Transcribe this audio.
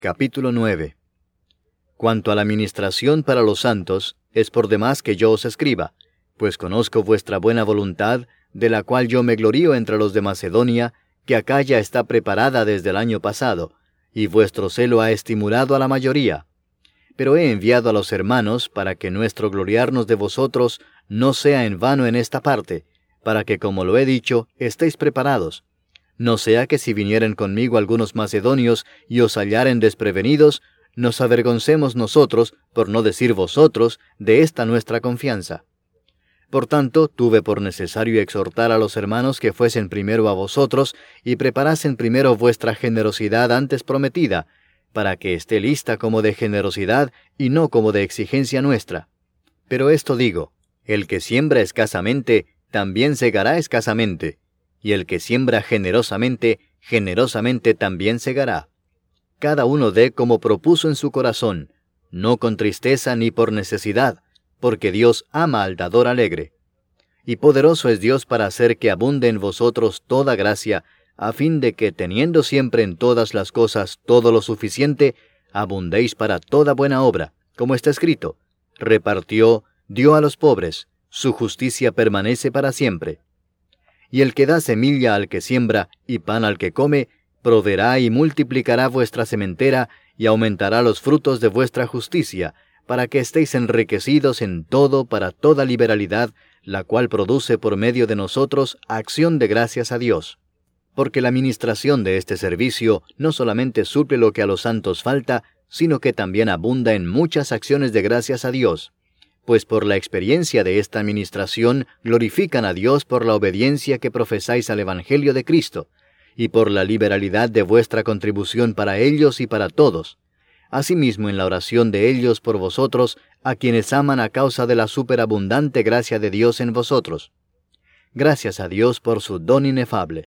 Capítulo 9. Cuanto a la ministración para los santos, es por demás que yo os escriba, pues conozco vuestra buena voluntad, de la cual yo me glorío entre los de Macedonia, que acá ya está preparada desde el año pasado, y vuestro celo ha estimulado a la mayoría. Pero he enviado a los hermanos para que nuestro gloriarnos de vosotros no sea en vano en esta parte, para que, como lo he dicho, estéis preparados. No sea que si vinieren conmigo algunos macedonios y os hallaren desprevenidos, nos avergoncemos nosotros, por no decir vosotros, de esta nuestra confianza. Por tanto, tuve por necesario exhortar a los hermanos que fuesen primero a vosotros y preparasen primero vuestra generosidad antes prometida, para que esté lista como de generosidad y no como de exigencia nuestra. Pero esto digo, el que siembra escasamente, también segará escasamente, y el que siembra generosamente, generosamente también segará. Cada uno dé como propuso en su corazón, no con tristeza ni por necesidad, porque Dios ama al dador alegre. Y poderoso es Dios para hacer que abunde en vosotros toda gracia, a fin de que, teniendo siempre en todas las cosas todo lo suficiente, abundéis para toda buena obra, como está escrito, repartió, dio a los pobres, su justicia permanece para siempre. Y el que da semilla al que siembra y pan al que come, proveerá y multiplicará vuestra sementera y aumentará los frutos de vuestra justicia, para que estéis enriquecidos en todo para toda liberalidad, la cual produce por medio de nosotros acción de gracias a Dios. Porque la ministración de este servicio no solamente suple lo que a los santos falta, sino que también abunda en muchas acciones de gracias a Dios. Pues por la experiencia de esta administración glorifican a Dios por la obediencia que profesáis al Evangelio de Cristo, y por la liberalidad de vuestra contribución para ellos y para todos. Asimismo en la oración de ellos por vosotros, a quienes aman a causa de la superabundante gracia de Dios en vosotros. Gracias a Dios por su don inefable.